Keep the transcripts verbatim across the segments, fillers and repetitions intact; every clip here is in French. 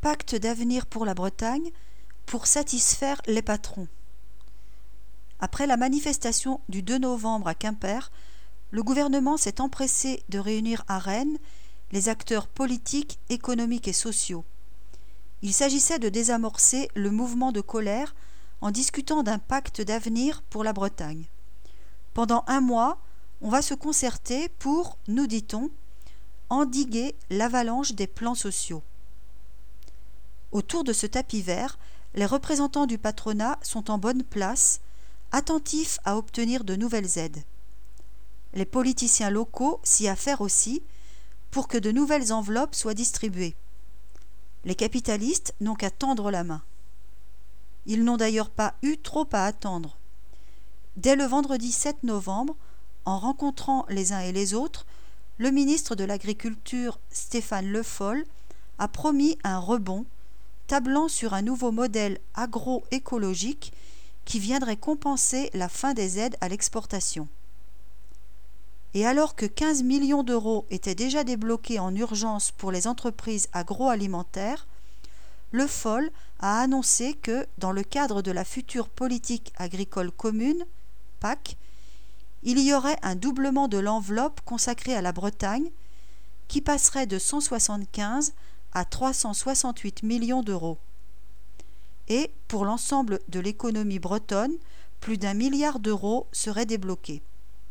Pacte d'avenir pour la Bretagne pour satisfaire les patrons. Après la manifestation du deux novembre à Quimper, le gouvernement s'est empressé de réunir à Rennes les acteurs politiques, économiques et sociaux. Il s'agissait de désamorcer le mouvement de colère en discutant d'un pacte d'avenir pour la Bretagne. Pendant un mois, on va se concerter pour, nous dit-on, endiguer l'avalanche des plans sociaux. Autour de ce tapis vert, les représentants du patronat sont en bonne place, attentifs à obtenir de nouvelles aides. Les politiciens locaux s'y affairent aussi pour que de nouvelles enveloppes soient distribuées. Les capitalistes n'ont qu'à tendre la main. Ils n'ont d'ailleurs pas eu trop à attendre. Dès le vendredi sept novembre, en rencontrant les uns et les autres, le ministre de l'Agriculture, Stéphane Le Foll, a promis un rebond, tablant sur un nouveau modèle agroécologique qui viendrait compenser la fin des aides à l'exportation. Et alors que quinze millions d'euros étaient déjà débloqués en urgence pour les entreprises agroalimentaires, Le Foll a annoncé que, dans le cadre de la future politique agricole commune, P A C, il y aurait un doublement de l'enveloppe consacrée à la Bretagne, qui passerait de cent soixante-quinze à trois cent soixante-huit millions d'euros. Et, pour l'ensemble de l'économie bretonne, plus d'un milliard d'euros seraient débloqués.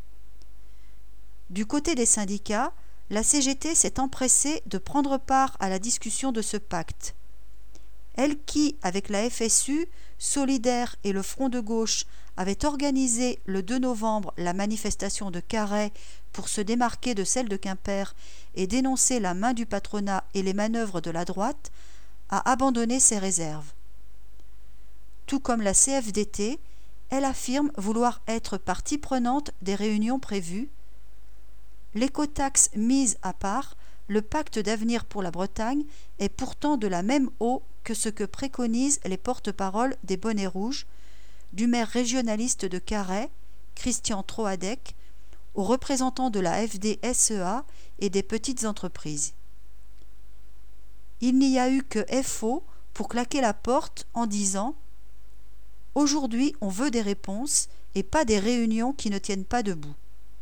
Du côté des syndicats, la C G T s'est empressée de prendre part à la discussion de ce pacte. Elle qui, avec la F S U, Solidaire et le Front de gauche, avait organisé le deux novembre la manifestation de Carhaix pour se démarquer de celle de Quimper et dénoncer la main du patronat et les manœuvres de la droite, a abandonné ses réserves. Tout comme la C F D T, elle affirme vouloir être partie prenante des réunions prévues. L'écotaxe mise à part, le pacte d'avenir pour la Bretagne est pourtant de la même eau que ce que préconisent les porte-paroles des bonnets rouges, du maire régionaliste de Carhaix, Christian Troadec, aux représentants de la F D S E A et des petites entreprises. Il n'y a eu que F O pour claquer la porte en disant « Aujourd'hui, on veut des réponses et pas des réunions qui ne tiennent pas debout ».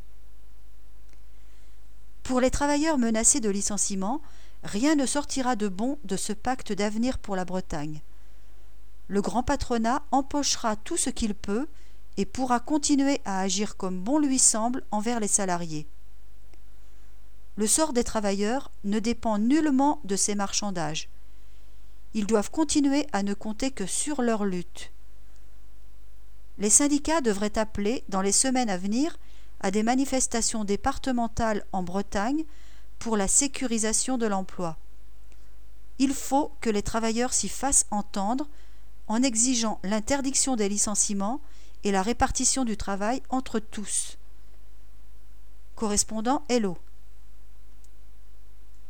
Pour les travailleurs menacés de licenciement, rien ne sortira de bon de ce pacte d'avenir pour la Bretagne. Le grand patronat empochera tout ce qu'il peut et pourra continuer à agir comme bon lui semble envers les salariés. Le sort des travailleurs ne dépend nullement de ces marchandages. Ils doivent continuer à ne compter que sur leur lutte. Les syndicats devraient appeler, dans les semaines à venir, à des manifestations départementales en Bretagne pour la sécurisation de l'emploi. Il faut que les travailleurs s'y fassent entendre en exigeant l'interdiction des licenciements et la répartition du travail entre tous. Correspondant Hello.